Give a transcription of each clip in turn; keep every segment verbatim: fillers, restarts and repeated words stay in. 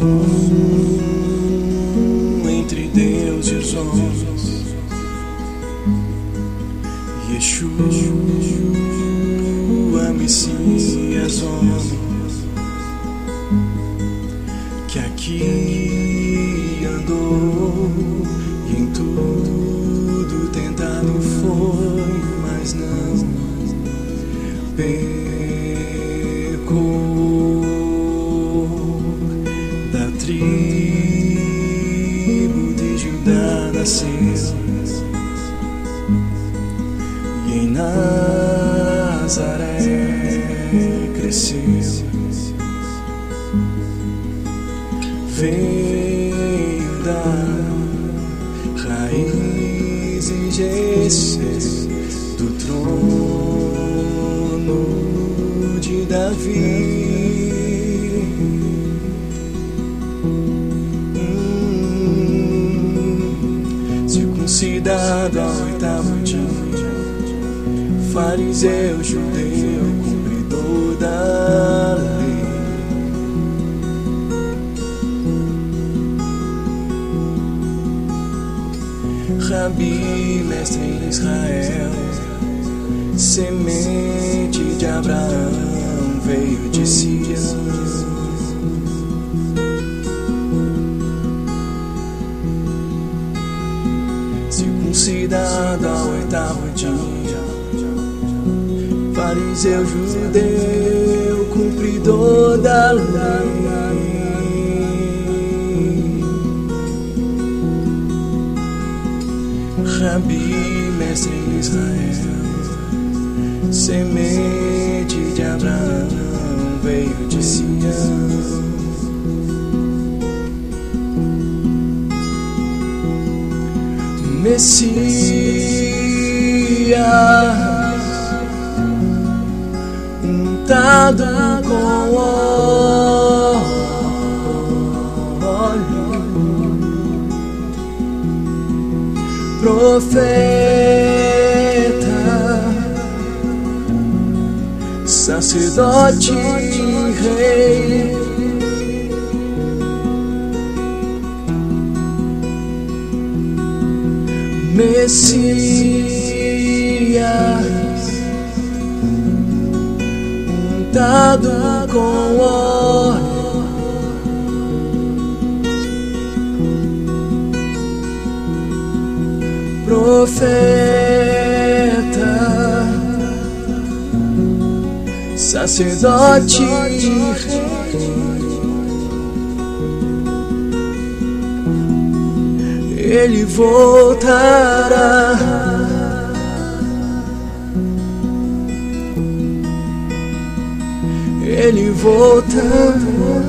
entre Deus e os homens. Yeshua, Messias, homem, que aqui andou e em tudo tentado foi, mas não pecou. Da tribo de Judá nasceu e em Nazaré cresceu. Veio da raiz de Jessé, do trono de Davi. Hum, circuncidado ao oitavo dia, fariseu, judeu, cumpridor da lei. Rabi, mestre em Israel, semente de Abraão, veio de Sião. Circuncidado ao oitavo dia, fariseu, judeu, cumpridor da lei. Rabi, mestre em Israel, semente de Abraão, veio de Sião. Messias, untado com óleo, profeta, sacerdote, rei. Messias, untado com óleo, profeta, sacerdote, rei. Ele voltará, ele voltará.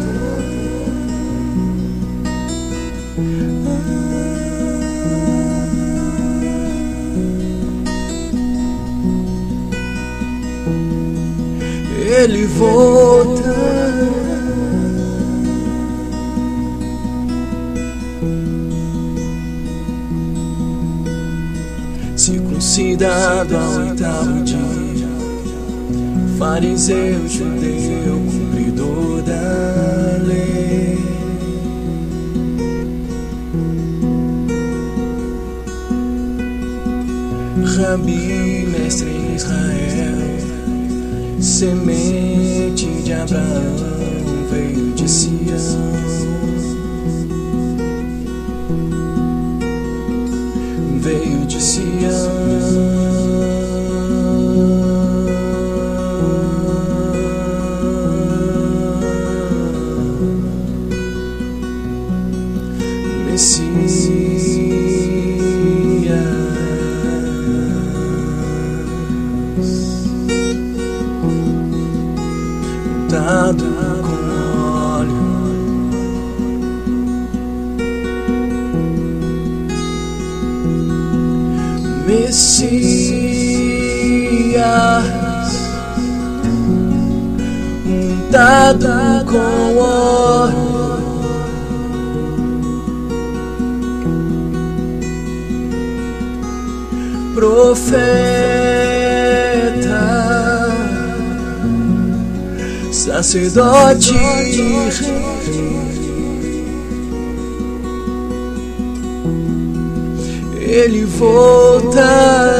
Ele voltará. Circuncidado ao oitavo dia, fariseu, judeu, cumpridor da lei. Rabi, mestre em Israel, semente de Abraão, veio de Sião. Veio de Sião. Messias, untado com óleo, Messias, untado com óleo, profeta, sacerdote, rei. Ele volta.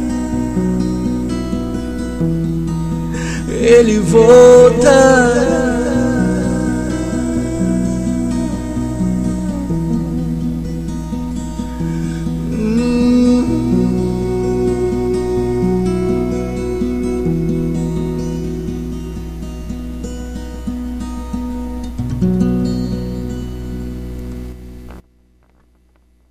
Ele volta.